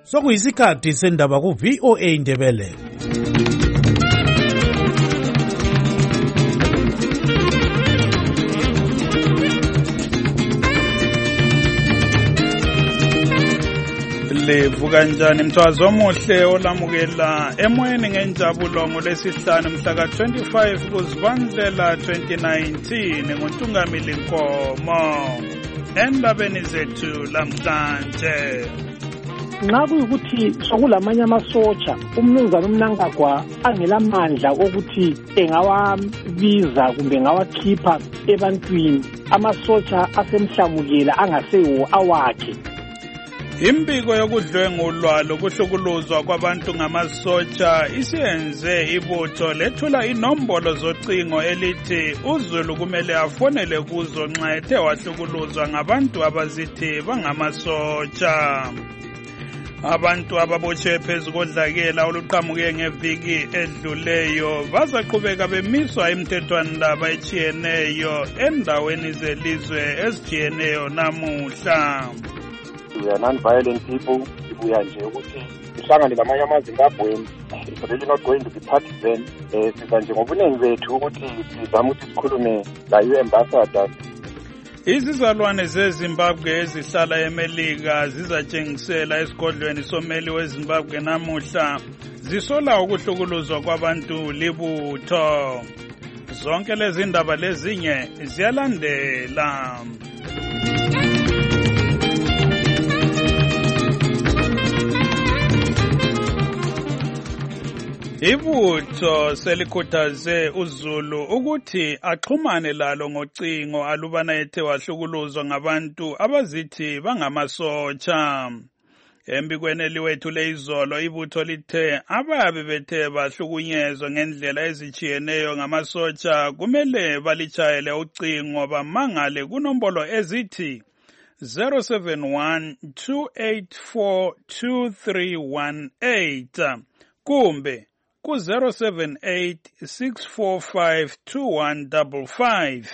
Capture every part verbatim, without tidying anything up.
Sokuyisikhathi sendaba ku V O A Ndebele. Livuka njani mthwazo omuhle olamukela emoyeni ngenjabulo ngolesihlanu mhla ka twenty-five kuZibandlela twenty nineteen nguNtungamili Nkomo. Endabeni zethu lamhlanje, nxa kuyikuthi sokulamanye amasotsha umnumzana uMnangagwa angelamandla okuthi engawabiza kumbe ngawakhipha ebantwini, amasotsha asemhlamukela angasewo awakhe. Imbiko yokudlwengulwa lokuhlukuluzwa kwabantu ngamasotsha isiyenze ibutho lethula inombolo zocingo elithi uZulu kumele afonele kuzo nxa ethe wahlukuluzwa ngabantu abazithi bangamasotsha. Abantu ababotshiwe phezu kodlakela oluqhamuke ngeviki edluleyo bazaqhubeka bemiswa imithethwandaba etshiyeneyo endaweni zelizwe ezijiyeneyo namuhla. We are non-violent people. We are nje ukuthi sihlangane lamanye amaZimbabwean. It's really not going to be partisan. Eh siza nje ngobuningi bethu ukuthi sizama ukuthi sikhulume la U ambassador. Izizalwane zeZimbabwe ezihlala eMelika zizatshengisela esigodlweni someli weZimbabwe namuhla zisola ukuhlukuluzwa kwabantu libutho. Zonke lezi ndaba lezinye ziyalandela. Ibutho selikhuthaze uZulu ukuthi axhumane lalo ngocingo alubana ethe wahlukuluzwa ngabantu abazithi bangamasotsha. Embikweni eliwethu lezolo ibutho lithe ababe bethe bahlukunyezwa ngendlela ezijiyeneyo ngamasotsha kumele balitshayele ucingo bamangale kunombolo ezithi zero seven one two eight four two three one eight kumbe ku zero seven eight six four five two one five five.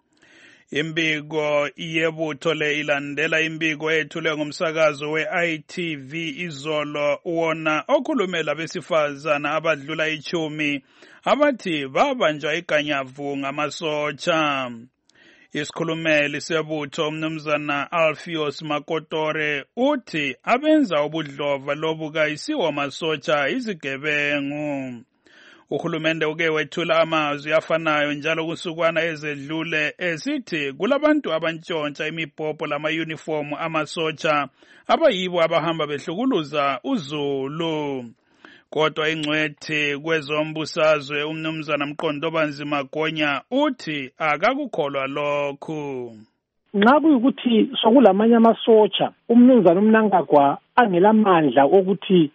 Imbiko yebutho le ilandela imbiko ethule ngumsakazo we-I T V izolo wona okhulumela besifazana abadlula ichumi abathi babanjwa iganyavu ngamasotsha. Isikhulumeli sebutho umnumzana Alpheus Makotore uthi abenza ubudlova lobu kayisiwo amasotsha izigebengu. Uhulumende uke wethula amazwi afanayo njalo kusukwana ezedlule esithi kulabantu abantshontsha imibhobho lama-uniform amasotsha abayibo abahamba behlukuluza uZulu. Kodwa ingcwethi kwezombusazwe umnumzana Mqondobanzi Magonya uthi akakukholwa lokhu. Nxa kuyikuthi sokulamanye amasotsha umnumzana uMnangagwa angelamandla okuthi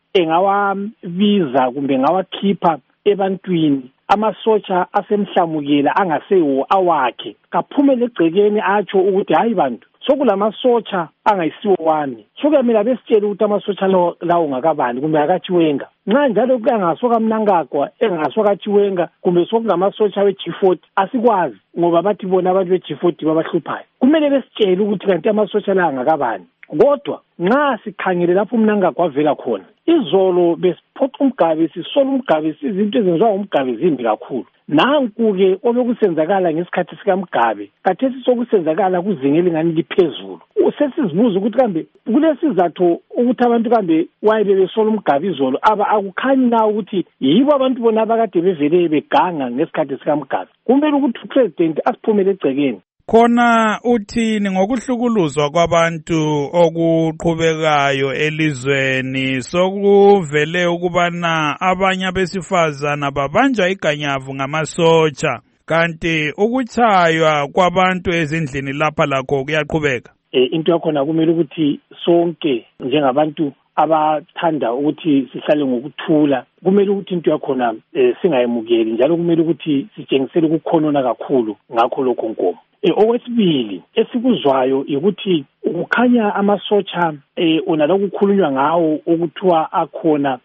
engawabiza kumbe ngawakhipha ebantwini, amasotsha asemhlamukela angasewo awakhe, kaphumele egcekeni atsho ukuthi hayi bantu sokulamasotsha angayisiwo wami. Sokuyamela besitshela ukuthi amasotsha lawo ngakabani kumbe akaTshiwenga. Nxa njalo kuyangasoka Mnangagwa engasoka Tshiwenga kumbe sokungamasotsha we-G forty asikwazi ngoba bathi bona abantu be-G forty babahluphayo. Kumele besitshele ukuthi kanti amasotsha la ngakabani. Kodwa nxa sikhangele lapho uMnangagwa avela khona, izolo besiphoqa umgabe sisola umgabe izinto ezenziwa umgabe zimbi kakhulu. Nanku-ke obekusenzakala ngesikhathi sikaMgabe kathesi sokusenzakala kuzinga elingani liphezulu. Sesizibuza ukuthi kambe kulesizathu ukuthi abantu kambe waye besola umgabe izolo aba akukhanyi na ukuthi yibo abantu bona abakade bevele beganga ngesikhathi sikaMgabe. Kumele ukuthi uPresident asiphumele egcekeni. Khona uthini ngokuhlukuluzwa kwabantu okuqhubekayo elizweni sokuvele ukubana abanye besifazana babanjwa iganyavu ngamasotsha kanti ukuchaywa kwabantu ezindlini lapha lakho kuyaqhubeka? Eh into yakhona kumele ukuthi sonke njengabantu abathanda ukuthi sihlale ngokuthula kumele ukuthi into yakhona eh, singayemukeli njalo kumele ukuthi sitshengisele ukukhonona kakhulu ngakho lokho Nkomo. E, okwesibili esikuzwayo ukuthi ukukhanya amasotsha eh onala kukhulunywa ngawo ukuthiwa akhona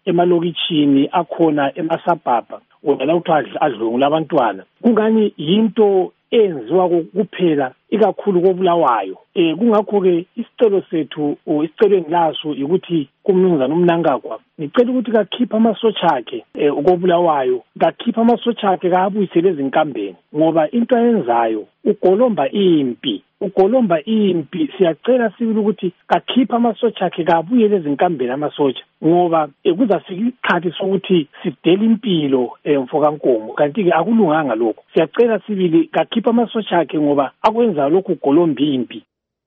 emalokitshini akhona emasabhaba onala kuthiwa adlungula abantwana kungani yinto enziwa kuphela ikakhulu kobulawayo. Eh kungakho ke isicelo sethu o isicelo engilaso ukuthi kumnumzana uMnangagwa ngicela ukuthi kakhipha amasotsha akhe ukobulawayo, kakhipha amasotsha akhe kabuyisele ezinkambeni ngoba into ayenzayo ugolomba impi ugolomba impi. Siyacela sibili ukuthi kakhipha amasotsha akhe kabuyele ezinkambeni amasotsha ngoba kuzafika isikhathi sokuthi sidele impilo emfokankomo, kanti ke akulunganga lokho. Siyacela sibili kakhipha amasotsha akhe ngoba akwenza lokhu ugolomba impi.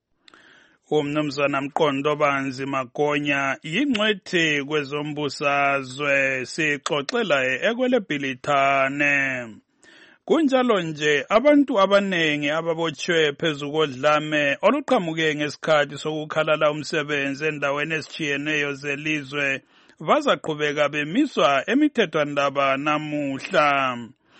Umnumzana Mqondo Banzi Magonya yingcwethi kwezombusazwe sixoxela ekwelebhilithane. Kunjalo nje abantu abanengi ababochwe phezu kodlame oluqhamuke ngesikhathi sokukhalala umsebenzi endaweni ezitshiyeneyo zelizwe bazaqhubeka bemiswa emithethwandaba namuhla.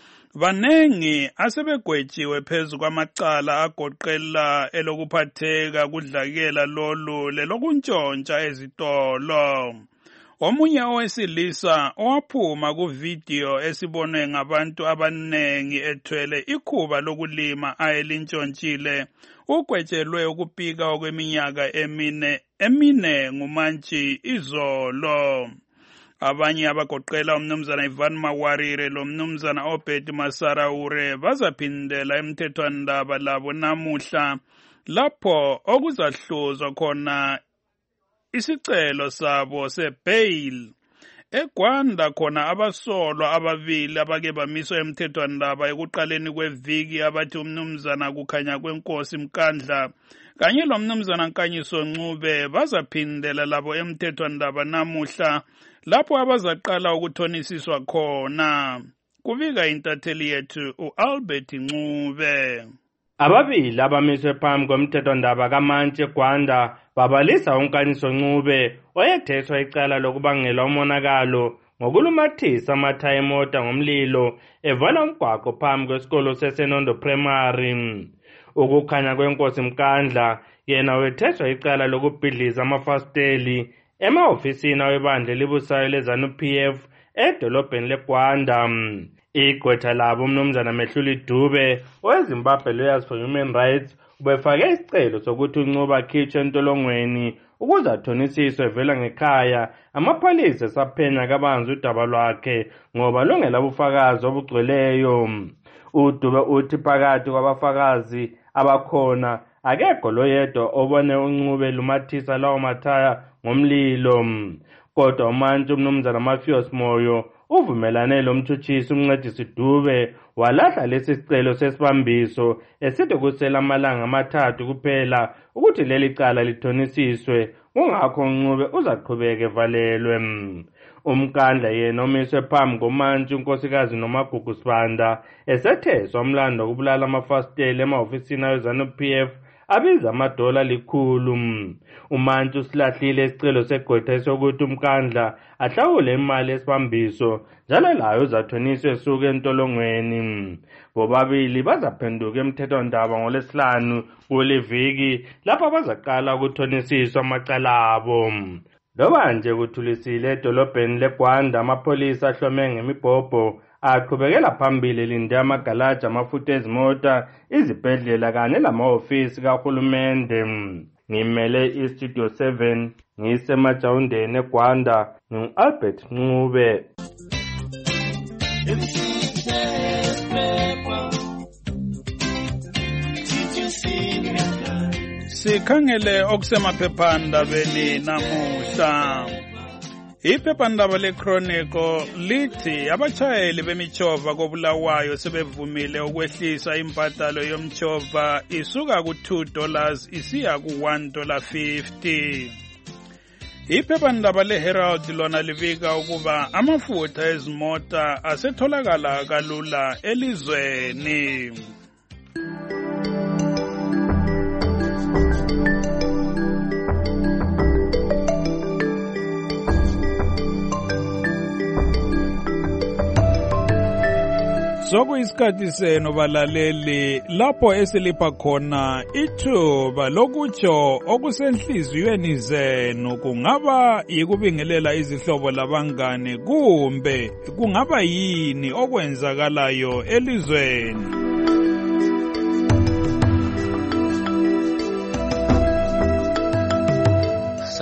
Banengi asebegwetshiwe phezu kwamacala agoqela elokuphatheka kudlakela lolu lelokuntshontsha ezitolo. Omunye owesilisa owaphuma kuvideo esibonwe ngabantu abanengi ethwele ikhuba lokulima ayelintshontshile ugwetshelwe ukupika okweminyaka emine emine ngumantshi izolo. Abanye abagoqela umnumzana Ivan Mawarire lo mnumzana Obed Masaraure bazaphindela emthethwandaba labo namuhla lapho okuzahluzwa khona isicelo sabo sebail. EGwanda khona abasolwa ababili abake bamiswa emthethwandaba ekuqaleni kweviki abathi umnumzana kukhanya kwenkosi Mkandla kanye lo mnumzana Nkanyiso Ncube bazaphindela labo emthethwandaba namuhla lapho abazaqala ukuthonisiswa khona. Kuvika intatheli yethu uAlbert Ncube. Ababili abamiswe phambi komthethwandaba kaMantshi eGwanda babalisa uNkanyiso Ncube oyetheswa icala lokubangela umonakalo ngokulumathisa amathayi emota ngomlilo evala umgwaqo phambi kwesikolo seSenondo Primary. Ukukhanya kwenkosi Mkandla yena wetheswa icala lokubhidliza amafasteli ema-ofisini awebandla elibusayo leZANU-P F edolobheni leGwanda. Igqwetha labo umnumzana Mehluli Dube oweZimbabwe Lawyers for Human Rights ubefake isicelo sokuthi uNcube akhitshwe entolongweni ukuze athonisiswe vela ngekhaya amapholisa esaphenya kabanzi udaba lwakhe ngoba lungelabufakazi obugcweleyo. uDube uthi phakathi kwabafakazi abakhona akekho loyedwa obone uNcube lumathisa lawo mathaya ngomlilo. Kodwa manje umnumzana Mafios Moyo uvumelane lo mthutshisi umncedisi Dube walahla lesi sicelo sesibambiso esithi kusela amalanga amathathu kuphela ukuthi leli cala lithonisiswe, kungakho uNcube uzaqhubeka evalelwe. UMkandla yena omiswe phambi komantshi unkosikazi Nomagugu Sibanda esetheswa umlando wokubulala amafasteli ema-ofisini aweZANU-P F abiza amadola likhulu. Umantshi usilahlile isicelo segqwetha sokuthi uMkandla ahlawule imali esibambiso njalo layo uzathoniswa esuka entolongweni. Bobabili bazaphenduka emthethwandaba ngoLwesihlanu kuleviki lapho bazaqala ukuthonisiswa amacala abo. Loba nje kuthulisile edolobheni leGwanda amapholisa ahlome ngemibhobho aqhubekela phambili linde amagalaji amafutha ezimota izibhedlela kanye lama-ofisi kahulumende. Ngimele iStudio seven ngisemajawundeni eGwanda ngu-Albert Ncube. Sikhangele okusemaphephandabeni namuhla. Iphephandaba leChronicle lithi abachayeli bemichova kobulawayo sebevumile ukwehlisa impatalo yomchova isuka ku two dollars isiya ku one dollar fifty. Iphephandaba leHerald lona livika ukuba amafutha ezimota asetholakala kalula elizweni. Sokuyisikhathi senu balaleli lapho esilipha khona ithuba lokutsho okusenhliziyweni zenu, kungaba yikubingelela izihlobo labangane kumbe kungaba yini okwenzakalayo elizweni.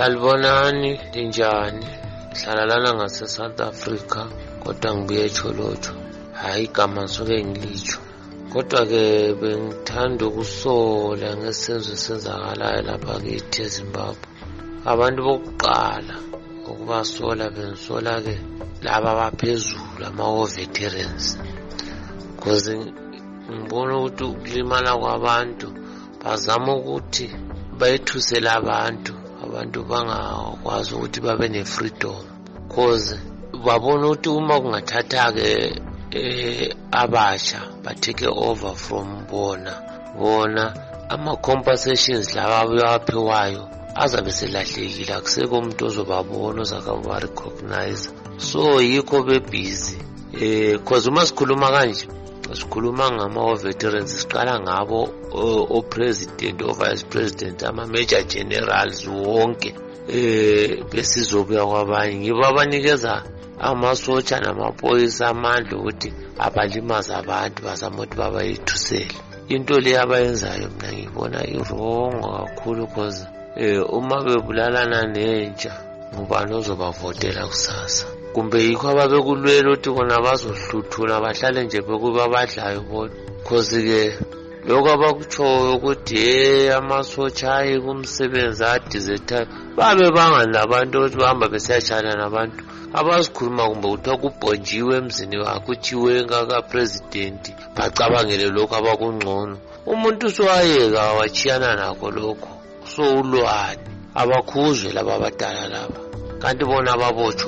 Salibonani, linjani? Hlala lana ngase South Africa, kodwa ngibuye eCholotsho. Hayi igama ngisuke ngilitsho. Kodwa ke bengithanda ukusola ngesenzo senzakalayo lapha kithi eZimbabwe. Abantu bokuqala ukubasola bengisola ke laba abaphezulu ama veterans. Because ngibona ukuthi ukulimala kwabantu bazama ukuthi bayethusela abantu abantu bangakwazi ukuthi babe ne-freedom. Because babona ukuthi uma kungathatha ke eh abasha ba take over from bona bona ama compensations lawa abaphiwayo azabe selahlekile, akusekho umuntu ozobabona ozakaba recognize. So yikho be busy eh because uma sikhuluma kanje sikhuluma ngama veterans siqala ngabo o president o vice president ama major generals wonke eh besizobuya kwabanye ngiba abanikeza amasotsha namaphoyisa amandla ukuthi abalimaza abantu bazama ukuthi babayithusele. Into le abayenzayo mina ngibona irongo kakhulu because eh uma bebulalana nentsha ngubani ozobavotela kusasa. Kumbe yikho ababekulwela ukuthi kona bazohluthuna bahlale nje bekuba badlayo bodwa. Because ke lokho abakutshoyo ukuthi hey amasotsha ayi kumsebenzi adizeta babe banganabantu ukuthi bahamba besiyachana nabantu abasikhuluma kumbe kuthiwa kubhonjiwe emzini wakhe uthiwe ngaka president bacabangele lokho abakungcono. Umuntu soyayeka wachiyana nakho lokho so ulwane abakhuzwe laba abadala laba kanti bona ababotshwa.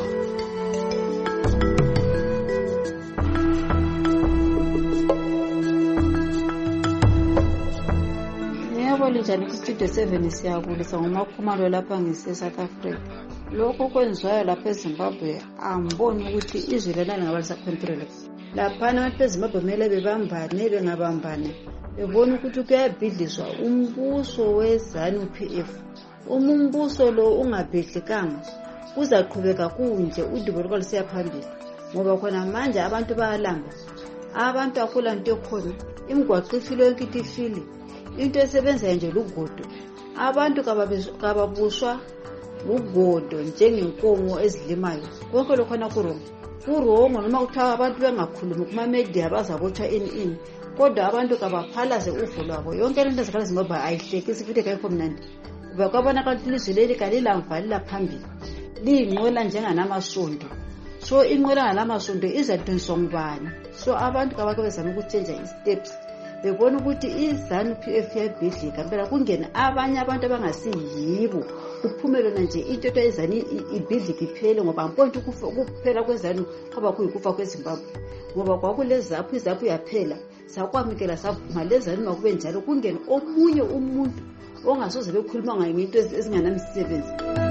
Njani ku-studio seven siyabulisa ngomakhumalo lapha ngise-South Africa. Lokho kwenziwayo lapha eZimbabwe angiboni ukuthi izwe lana lingaba lisaphompirela. Laphana abantu beZimbabwe kumele bebambane bengabambane bebona ukuthi kuyabhidliswa umbuso we-ZANU P F. Uma umbuso lo ungabhidlikanga uzaqhubeka kunje udubo lukalusiya phambili ngoba khona manje abantu bayalamba abantu akula nto ekhona imigwaqo ifile yonke itifile into esebenza nje lugodo abantu kababuswa lugodo njengenkomo ezilimayo konke lokhona kurongo kurongo noma kuthiwa abantu bengakhulumi kuma media bazabotshwa ini ini kodwa abantu kabaphalaze uvo lwabo yonke lento ezikhala Zimbabwe ayihlekisi futhi kayikho mnandi kuba kwabona kanti ilizwe leli kalilamvalila phambili liyinqola njenganamasondo. So inqola ngalamasondo izadonswa ngubani? So abantu kabake bezama ukutshenja i-steps bebona ukuthi i-ZANU P F yabhidlika phela kungena abanye abantu abangasiyibo kuphumelana nje into ethu ezani ibhidlika iphele ngoba mponto ukuphela kweZANU kwaba kuyikufa kweZimbabwe ngoba kwakulezaphu izaphu yaphela sakwamukela savuma lezani makube njalo kungena omunye umuntu ongasoze bekhuluma ngayo into ezinganamsebenzi.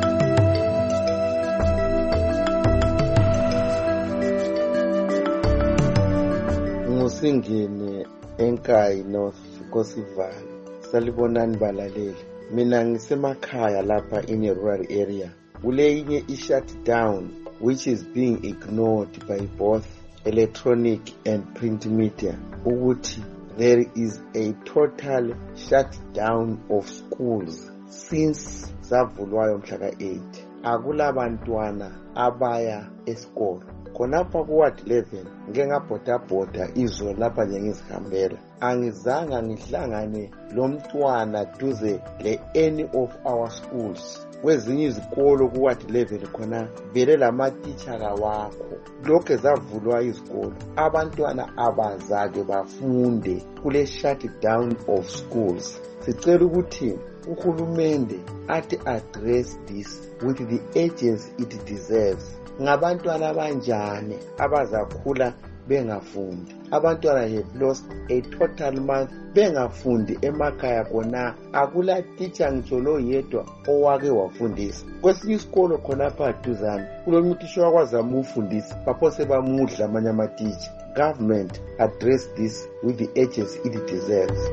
Ngusingene Enkai North Kosivale. Salibonani balaleli. Mina ngisemakhaya lapha in a rural area. Kule inye i-shut down which is being ignored by both electronic and print media. Ukuthi there is a total shutdown of schools since zavulwayo mhla eight. Akula bantwana abaya esikolo. Khonapha ku ward eleven ngeke ngabhoda bhoda izolo lapha nje ngizihambela angizanga ngihlangane lo mntwana duze le any of our schools. Kwezinye izikolo ku ward eleven khona vele lama teacher kawakho lokho zavulwa izikolo abantwana abazake bafunde kule shutdown of schools. Sicela ukuthi uhulumende athi address this with the agency it deserves. Ngabantwana abanjani abazakhula bengafundi? Abantwana have lost a total month bengafundi emakhaya kona akula teacher ngitsho lo yedwa owake wafundisa. Kwesinye isikolo khona pha duzane kulomuntu sho wakwazama ufundisa baphose bamudla amanye ama teacher. Government address this with the agency it deserves.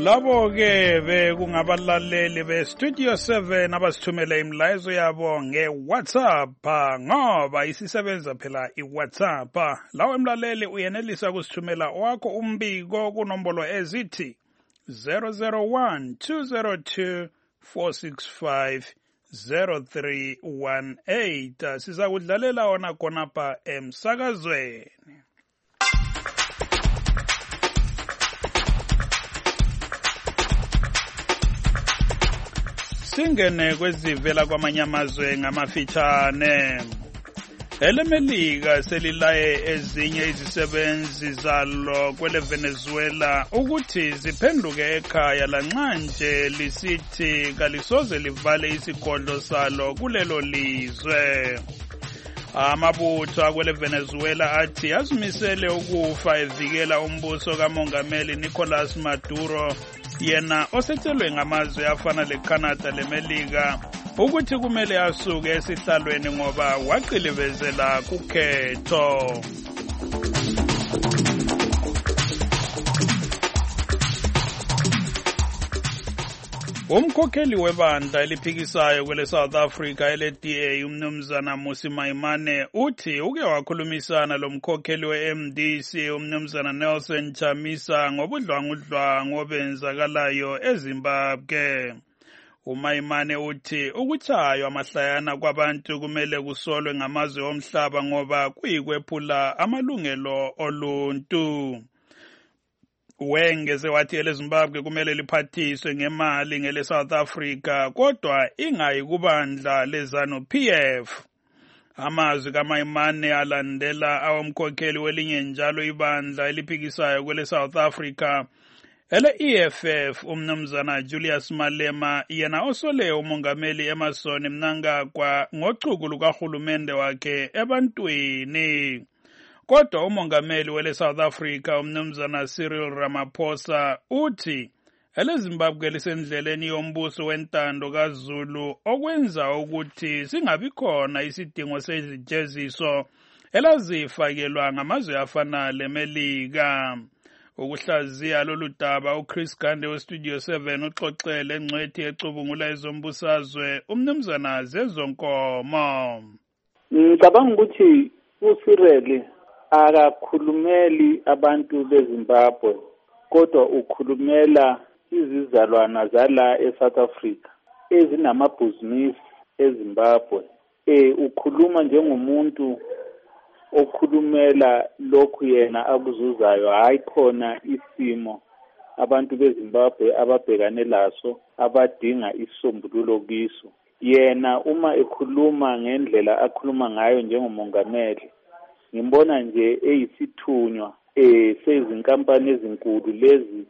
labo ke bekungabalaleli be-Studio seven abasithumele imlayezo yabo nge-WhatsApp ngoba isisebenza phela i-WhatsApp. Lawo emlaleli uyenelisa kusithumela wakho umbiko kunombolo ezithi zero zero one two zero two four six five zero three one eight. Siza kudlalela ona khonapha emsakazweni. Singene kwezivela kwamanye amazwe ngamafitshane. EleMelika selilaye ezinye izisebenzi zalo kwele Venezuela ukuthi ziphenduke ekhaya lanxa nje lisithi kalisoze livale isigodlo salo kulelo lizwe. Amabutho akwele Venezuela athi azimisele ukufa evikela umbuso kamongameli Nicolas Maduro, yena osecelwe ngamazwe afana leCanada leMelika ukuthi kumele asuke esihlalweni ngoba waqilibezela kukhetho. Umkhokheli webandla eliphikisayo kwele South Africa ele-D A umnumzana Mmusi Maimane uthi uke wakhulumisana lo mkhokheli we-M D C umnumzana Nelson Chamisa ngobudlwangudlwangu obenzakalayo eZimbabwe. uMaimane uthi ukutshaywa amahlayana kwabantu kumele kusolwe ngamazwe omhlaba ngoba kuyikwephula amalungelo oluntu. Wengeze wathi eleZimbabwe kumele liphathiswe ngemali ngele South Africa kodwa ingayi kubandla lezanu P F. Amazwi kaMaimane alandela awomkhokheli welinye njalo ibandla eliphikisayo kwele South Africa ele E F F umnumzana Julius Malema, yena osole umongameli Emmerson Mnangagwa ngochuku lukahulumende wakhe ebantwini. Kodwa umongameli wele South Africa umnumzana Cyril Ramaphosa uthi eleZimbabwe lisendleleni yombuso wentando kaZulu okwenza ukuthi singabi khona isidingo sezijeziso elazifakelwa ngamazwe afana leMelika. Ukuhlaziya lolu daba uChris Gande weStudio seven uxoxele engcwethi ecubungula ezombusazwe umnumzana Zezonkomo. Ngicabanga ukuthi uCyril akakhulumeli abantu beZimbabwe kodwa ukhulumela izizalwana zala eSouth Africa ezinamabhizinisi eZimbabwe. Eh ukhuluma njengomuntu okhulumela lokhu yena akuzuzayo, hayi khona isimo abantu beZimbabwe ababhekane laso abadinga isombululo kiso. Yena uma ekhuluma ngendlela akhuluma ngayo njengomongameli, ngimbona nje eyisithunywa eh sezinkampani ezinkulu lezi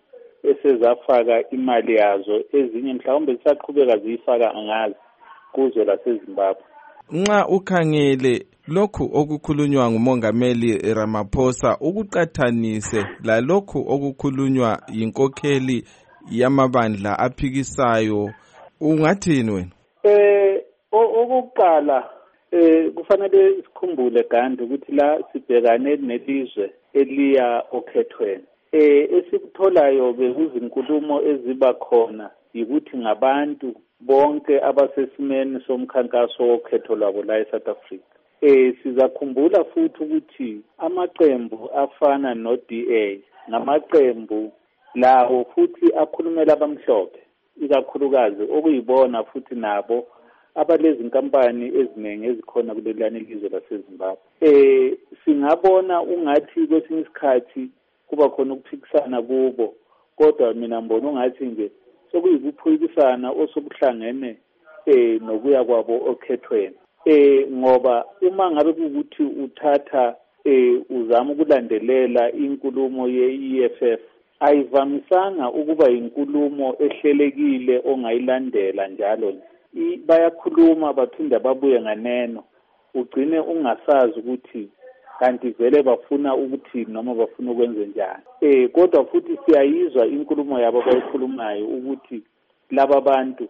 esezafaka imali yazo, ezinye mhlawumbe zisaqhubeka ziyifaka angazi kuzo laseZimbabwe. Nxa ukhangele lokhu okukhulunywa ngumongameli Ramaphosa ukuqathanise la lokhu okukhulunywa yinkokheli yamabandla aphikisayo, ungathini wena? Eh okokuqala eh kufanele sikhumbule Gandhi ukuthi la sibhekane nelizwe eliya okhethweni. Eh esikutholayo bekuzinkulumo eziba khona ukuthi ngabantu bonke abasesimeni somkhankaso wokhetho lwabo la eSouth Africa. Eh sizakhumbula futhi ukuthi amaqembu afana no-D A namaqembu lawo futhi akhulumela abamhlophe ikakhulukazi okuyibona futhi nabo abalezi inkampani eziningi ezikhona kulelani ilizwe laseZimbabwe. Eh singabona ungathi kwesinye isikhathi kuba khona ukuphikisana kubo, kodwa mina mbona ungathi nje sokuyikuphikisana osokuhlangene eh nokuya kwabo okhethweni. Eh ngoba uma ngabe ukuthi uthatha eh uzama ukulandelela inkulumo ye-E F F, ayivamisanga ukuba inkulumo ehlelekile ongayilandela njalo. Bayakhuluma baphinda babuye nganeno, ugcine ungasazi ukuthi kanti vele bafuna ukuthi noma bafuna ukwenza njani. Eh kodwa futhi siyayizwa inkulumo yabo abayikhulumayo ukuthi laba bantu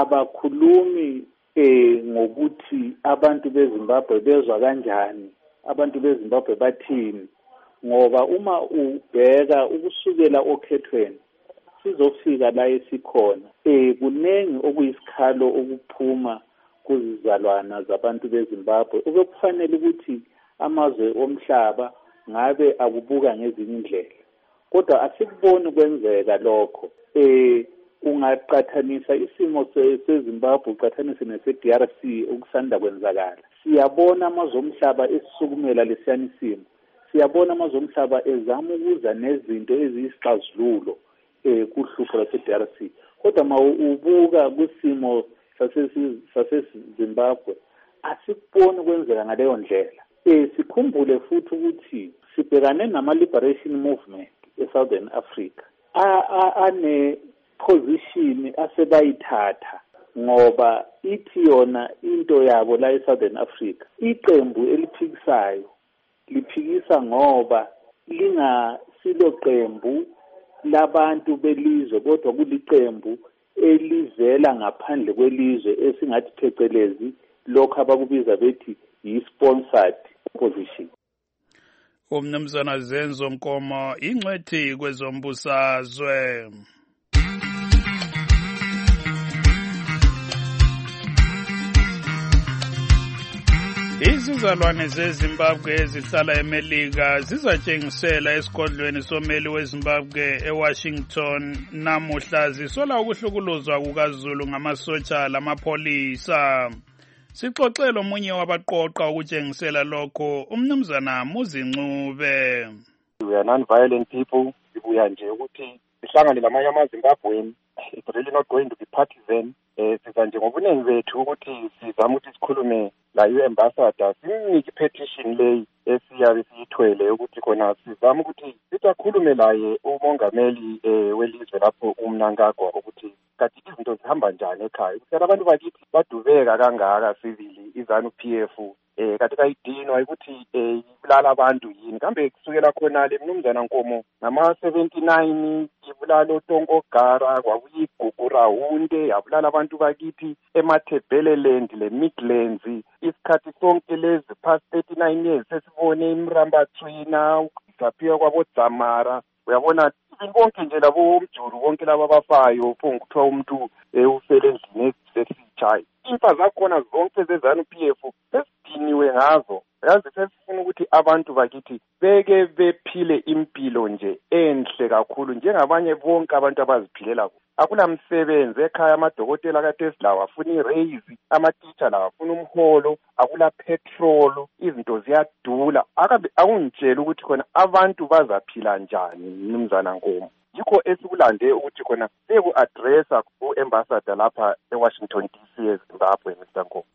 abakhulumi eh ngokuthi abantu beZimbabwe bezwa kanjani, abantu beZimbabwe bathini, ngoba uma ubheka ukusukela okhethweni sizofika la esikhona eh kunengi okuyisikhalo okuphuma kuzizalwana zabantu beZimbabwe okufanele ukuthi amazwe omhlaba ngabe akubuka ngezinye indlela kodwa asikuboni kwenzeka lokho eh ungaqathanisa isimo seZimbabwe uqathanise nese-D R C okusanda kwenzakala siyabona amazwe omhlaba esisukumela lesiyani simo siyabona amazwe omhlaba ezama ukuza nezinto eziyisixazululo eh kuhlupho lase-D R C kodwa mawubuka kusimo sase-Zimbabwe asikuboni kwenzeka ngaleyo ndlela eh sikhumbule futhi ukuthi sibhekane nama-liberation movement e-Southern Africa ane position asebayithatha ngoba ithi yona into yabo la e-Southern Africa iqembu eliphikisayo liphikisa ngoba lingasilo qembu labantu belizwe kodwa kuliqembu elivela ngaphandle kwelizwe esingathi phecelezi lokho abakubiza bethi yi-sponsored position. Umnumzana Zenzo Nkomo ingcwethi kwezombusazwe. Izizalwane zeZimbabwe ezihlala eMelika zizatshengisela esigodlweni someli weZimbabwe eWashington namuhla zisola ukuhlukuluzwa kukaZulu ngamasotsha lamapholisa. Sixoxela omunye wabaqoqa ukutshengisela lokho umnumzana Muzincube. We are non-violent people. Sibuya nje ukuthi sihlangane lamanye amaZimbabweni. It's really not going to be partisan. Eh siza nje ngobunengi bethu ukuthi sizama ukuthi sikhulume la u-ambassador simnike petition leyi esiyabe siyithwele ukuthi khona sizama ukuthi sikhulume laye umongameli eh welizwe lapho uMnangagwa ukuthi kathi izinto zihamba njani ekhaya ukuthi abantu bakithi badubeka kangaka civili izanu P F eh kathi kayidinwa ukuthi eh ibulala abantu yini kambe kusukela khona le mnumzana Nkomo nama seventy-nine ibulala uTonkogara kwabuya iGugura Hunde yabulala abantu bakithi eMathebeleland le Midlands isikhathi sonke lezi past thirty-nine years sesibone iMrambathwina ukudisappear kwaboDzamara uyabona bonke nje labo umjuru bonke laba abafayo phonguthiwa umuntu ufele endlini esisitshayi imfa zakhona zonke zezanu P F sesidiniwe ngazo yazi sesifuna ukuthi abantu bakithi beke bephile impilo nje enhle kakhulu njengabanye bonke abantu abaziphilela akulamsebenzi ekhaya amadokotela kaTesla wafuna iraise amateacher la wafuna umholo akula petrol izinto ziyadula akabe akungitshela ukuthi khona abantu bazaphila njani mnumzana Nkomo yikho esikulande ukuthi khona seku addressa ku-ambassador lapha eWashington D C eZimbabwe Mister Nkomo.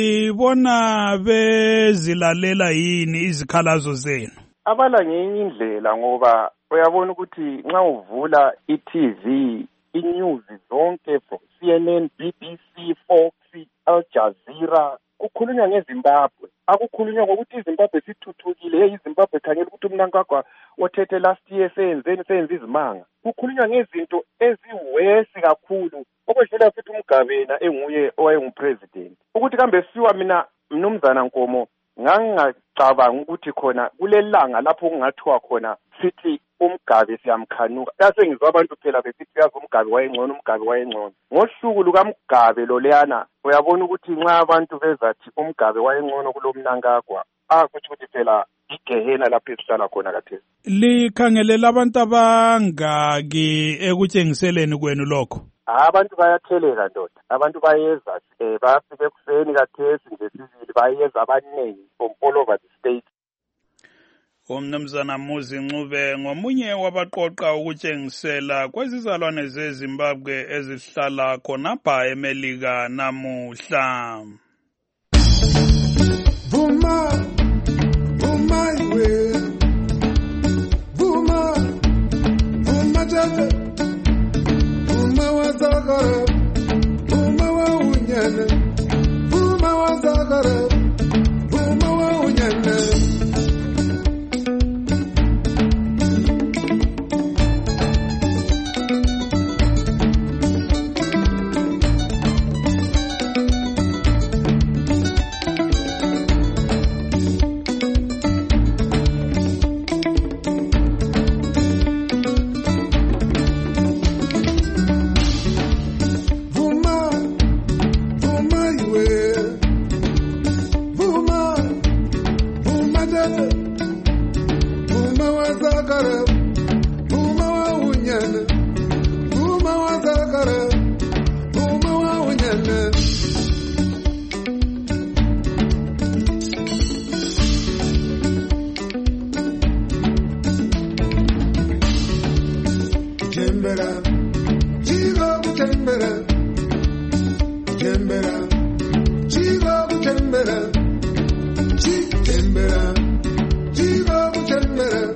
Libona bezilalela yini izikhalazo zenu? Abala ngenye indlela ngoba uyabona ukuthi nxa uvula i-T V i-news zonke from C N N, B B C, Fox, Al Jazeera kukhulunywa ngeZimbabwe akukhulunywa ngokuthi iZimbabwe sithuthukile hey iZimbabwe khangela ukuthi uMnangagwa othethe last year senzeni senze izimanga kukhulunywa ngezinto eziwesi kakhulu okwedlula futhi uMgabena enguye owayengupresident ukuthi kambe siwa mina mnumzana Nkomo ngangacabanga ukuthi khona kulelanga lapho kungathiwa khona sithi uMgabe siyamkhanuka yase ngizwa abantu phela besithi yazi uMgabe wayengcono uMgabe wayengcono ngosuku lukaMgabe lo leyana uyabona ukuthi nxa abantu bezathi uMgabe wayengcono kulomnangagwa akuthi ukuthi phela igehena lapho esihlala khona kathesi likhangelela abantu abangaki ekutshengiseleni kwenu lokho abantu bayatheleka ndoda abantu bayeza eh bayafika ekuseni kathesi nje sivili bayeza abaningi from all over the state. Umnumzana Muzincube ngomunye wabaqoqa ukutshengisela kwezizalwane zeZimbabwe ezihlala khonapha eMelika namuhla. Vuma Vuma iwe Vuma Vuma tata Vuma wazagara Vuma wa unyane Vuma wazagara Vuma wa unyane Chembera, Chiva Chembera, Chembera, Chiva Chembera.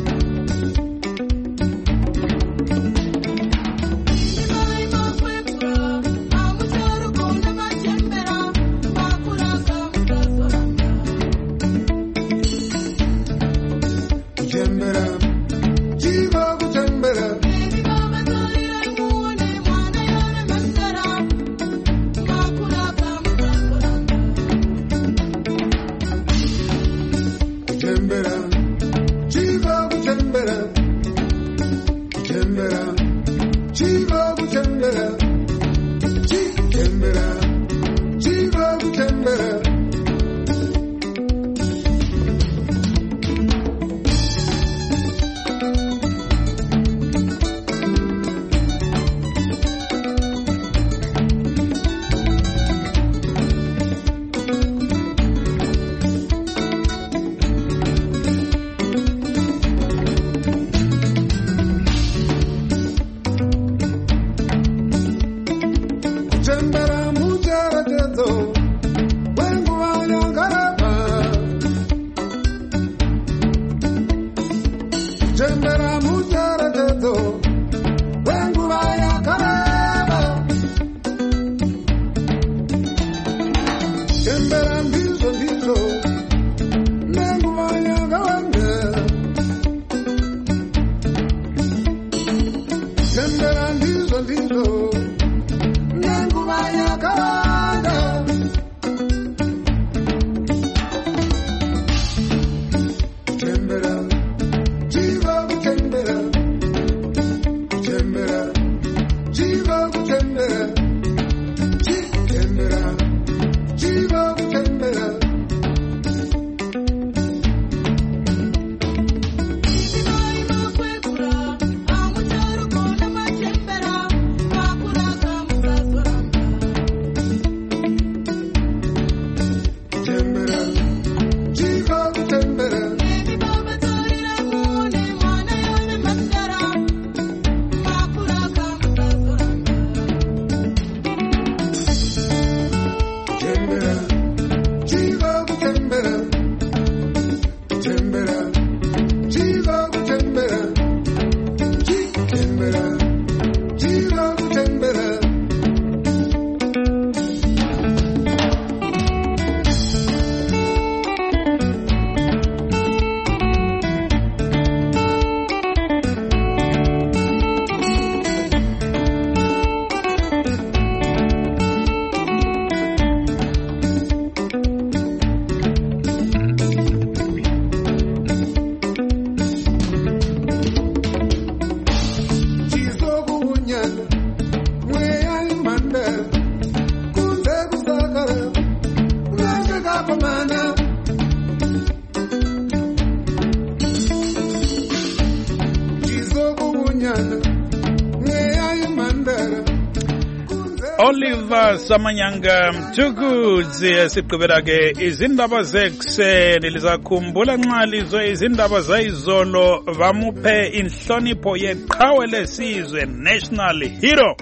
Oliver Samanyanga Mthukudzi sigqibela ke izindaba zekuseni lizakhumbula nxa lizwe izindaba zayizolo bamuphe inhlonipho yeqhawe lesizwe National Hero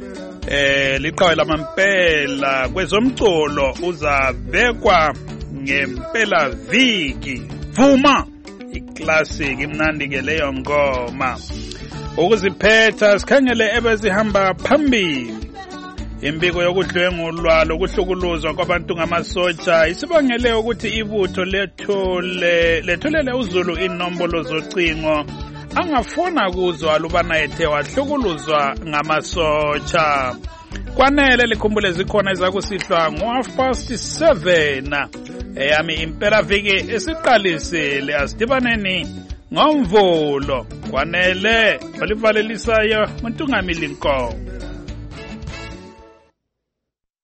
eh liqhawe lamampela kwezomculo uzabekwa ngempela viki Vuma iclassic imnandi ke leyo ngoma ukuziphetha sikhangele ebezihamba phambili imbiko yokudlwengulwa lokuhlukuluzwa kwabantu ngamasotsha isibangele ukuthi ibutho lethule lethulele uZulu inombolo zocingo angafuna kuzo alubana ethe wahlukuluzwa ngamasotsha kwanele likhumbule zikhona ezakusihlwa ngo half past seven eyami impela viki esiqalisile asidibaneni ngomvulo kwanele olivalelisayo uNtungamili Nkomo.